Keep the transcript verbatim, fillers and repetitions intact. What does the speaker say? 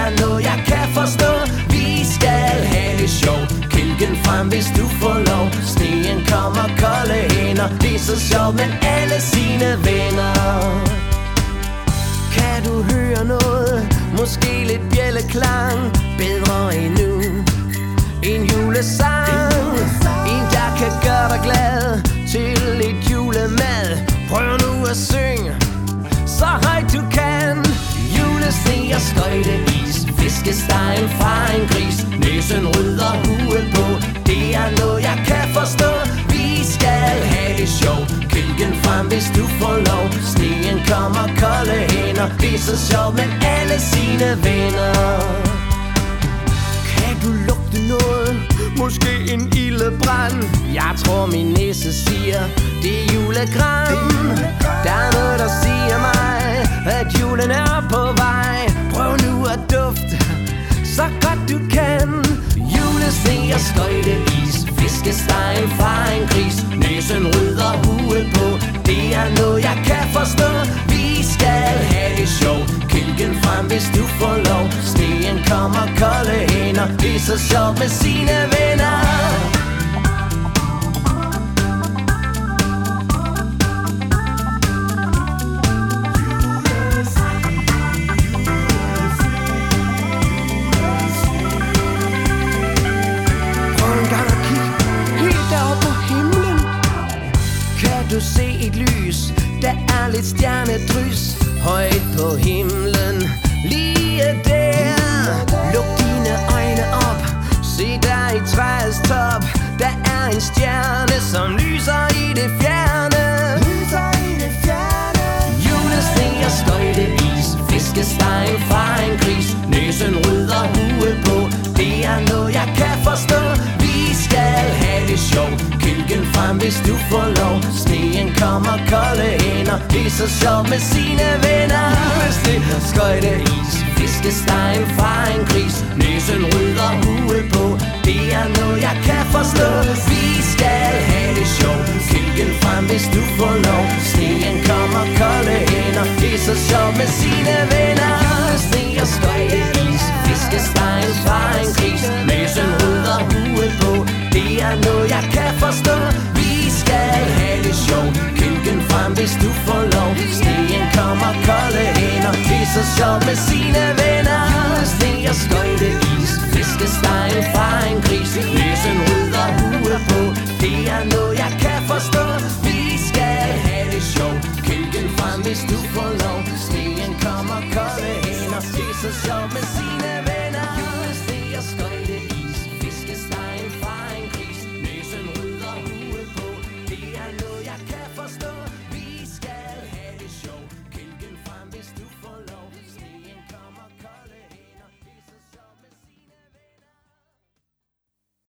er noget jeg kan forstå. Vi skal have det sjovt, kælken frem hvis du får lov. Sneen kommer kolde hænder, det er så sjovt med alle sine venner. Kan du høre noget? Måske lidt bjælleklang. Bedre endnu en julesang. En der kan gøre dig glad til et julemad. Prøv nu at synge så højt du kan. Julesne og skøjteis, fiskestegen fra en gris. Næsen rydder huet på, det er noget jeg kan forstå. Vi skal have det sjovt, kælken frem hvis du får lov. Sneen kommer kolde hænder, det er så sjovt med alle sine venner. Kan du lugte noget? Måske en ildebrand. Jeg tror min næse siger, det er julegran. Der er noget der siger mig, at julen er på vej. Prøv nu at dufte så godt du kan. Julesne og skøjteis, fiskestegen fra en gris. Næsen rydder huet på, det er noget jeg kan forstå. Vi skal have det sjovt, kælken frem hvis du får lov. Sneen kommer kolde hænder, det er så sjovt med sine venner. Du se et lys, der er lidt stjernedrys højt på himlen, lige der. Luk dine øjne op, se der i træets top. Der er en stjerne, som lyser i det fjerne. Julesne og skøjteis, fiskestegen fra en gris. Næsen rydder huet på, det er noget jeg kan forstå. Vi skal have det sjovt, kælken frem hvis du får lov. Sneen kommer kolde hænder, det er så sjovt med sine venner. Julesne og skøjteis, fiskestegen fra en gris. Næsen rydder huet på, det er noget jeg kan forstå. Vi skal have det sjovt, kælken frem hvis du får lov. Sneen kommer kolde hænder, det er så sjovt med sine venner. Julesne og skøjteis, fiskestegen fra en gris. Næsen rydder huet på, det er noget jeg kan forstå. Vi skal have det sjovt, kælken frem hvis du får lov. Sneen kommer kolde hænder, det er så sjovt med sine venner. Julesne og skøjteis, fiskestegen fra en gris. Næsen rydder huet på, det er noget jeg kan forstå. Vi skal have det sjovt, kælken frem hvis du får lov. Sneen kommer kolde hænder, det er så sjovt med